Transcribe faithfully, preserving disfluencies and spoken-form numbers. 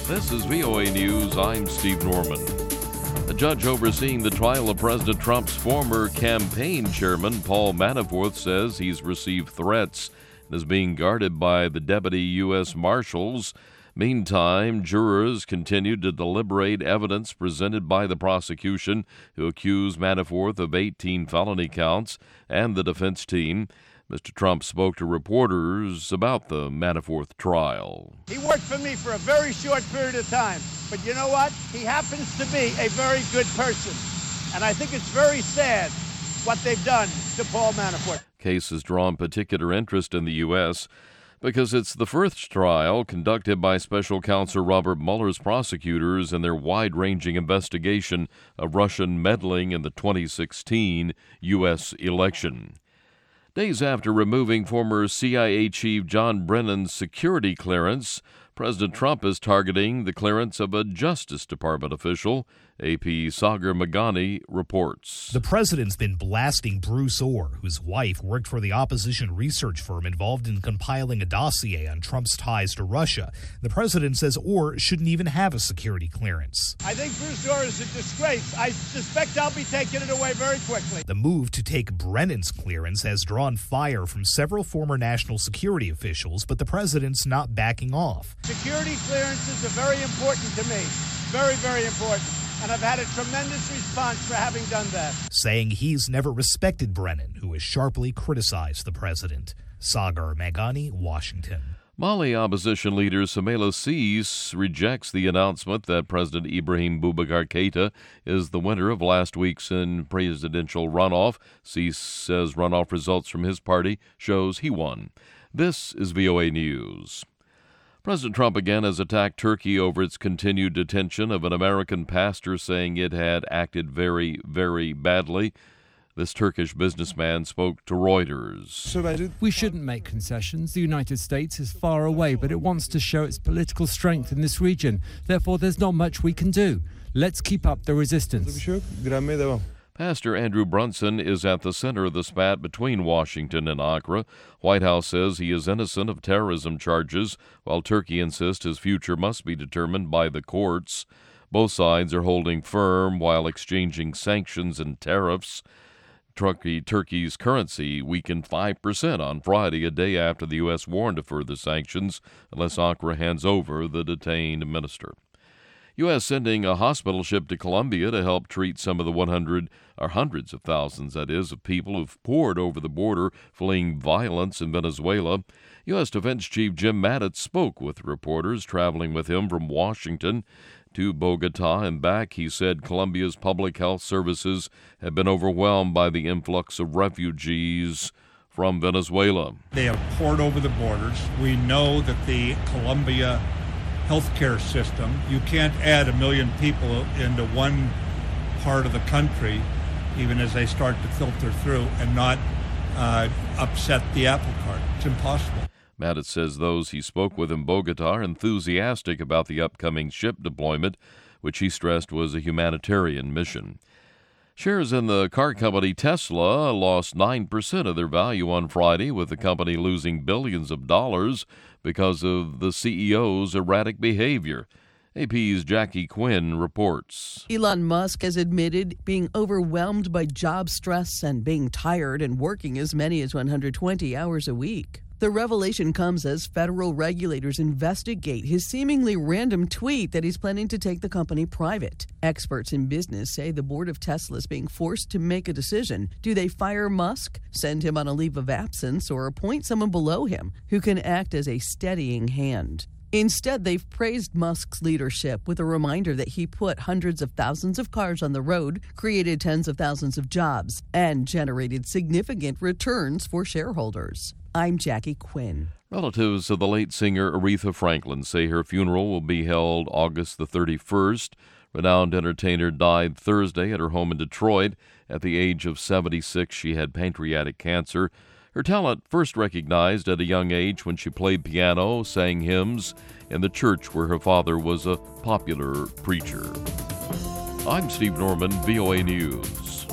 This is V O A News. I'm Steve Norman. A judge overseeing the trial of President Trump's former campaign chairman, Paul Manafort, says he's received threats and is being guarded by the deputy U S Marshals. Meantime, jurors continued to deliberate evidence presented by the prosecution, who accused Manafort of eighteen felony counts, and the defense team. Mister Trump spoke to reporters about the Manafort trial. He worked for me for a very short period of time, but you know what? He happens to be a very good person, and I think it's very sad what they've done to Paul Manafort. Case has drawn particular interest in the U S because it's the first trial conducted by Special Counsel Robert Mueller's prosecutors in their wide-ranging investigation of Russian meddling in the twenty sixteen U S election. Days after removing former C I A Chief John Brennan's security clearance, President Trump is targeting the clearance of a Justice Department official. A P Sagar Meghani reports. The president's been blasting Bruce Ohr, whose wife worked for the opposition research firm involved in compiling a dossier on Trump's ties to Russia. The president says Ohr shouldn't even have a security clearance. I think Bruce Ohr is a disgrace. I suspect I'll be taking it away very quickly. The move to take Brennan's clearance has drawn fire from several former national security officials, but the president's not backing off. Security clearances are very important to me. Very, very important. And I've had a tremendous response for having done that. Saying he's never respected Brennan, who has sharply criticized the president. Sagar Meghani, Washington. Mali opposition leader Soumaila Cees rejects the announcement that President Ibrahim Boubacar Keïta is the winner of last week's in presidential runoff. Cees says runoff results from his party shows he won. This is V O A News. President Trump again has attacked Turkey over its continued detention of an American pastor, saying it had acted very, very badly. This Turkish businessman spoke to Reuters. We shouldn't make concessions. The United States is far away, but it wants to show its political strength in this region. Therefore, there's not much we can do. Let's keep up the resistance. Pastor Andrew Brunson is at the center of the spat between Washington and Ankara. White House says he is innocent of terrorism charges, while Turkey insists his future must be determined by the courts. Both sides are holding firm while exchanging sanctions and tariffs. Turkey, Turkey's currency weakened five percent on Friday, a day after the U S warned of further sanctions unless Ankara hands over the detained minister. U S sending a hospital ship to Colombia to help treat some of the one hundred, or hundreds of thousands, that is, of people who've poured over the border fleeing violence in Venezuela. U S Defense Chief Jim Mattis spoke with reporters traveling with him from Washington to Bogota and back. He said Colombia's public health services have been overwhelmed by the influx of refugees from Venezuela. They have poured over the borders. We know that the Colombia healthcare system, you can't add a million people into one part of the country, even as they start to filter through, and not uh, upset the apple cart. It's impossible. Mattis says those he spoke with in Bogota are enthusiastic about the upcoming ship deployment, which he stressed was a humanitarian mission. Shares in the car company Tesla lost nine percent of their value on Friday, with the company losing billions of dollars because of the C E O's erratic behavior. A P's Jackie Quinn reports. Elon Musk has admitted being overwhelmed by job stress and being tired and working as many as one hundred twenty hours a week. The revelation comes as federal regulators investigate his seemingly random tweet that he's planning to take the company private. Experts in business say the board of Tesla is being forced to make a decision. Do they fire Musk, send him on a leave of absence, or appoint someone below him who can act as a steadying hand? Instead, they've praised Musk's leadership with a reminder that he put hundreds of thousands of cars on the road, created tens of thousands of jobs, and generated significant returns for shareholders. I'm Jackie Quinn. Relatives of the late singer Aretha Franklin say her funeral will be held August the thirty-first. Renowned entertainer died Thursday at her home in Detroit. At the age of seventy-six, she had pancreatic cancer. Her talent first recognized at a young age when she played piano, sang hymns in the church where her father was a popular preacher. I'm Steve Norman, V O A News.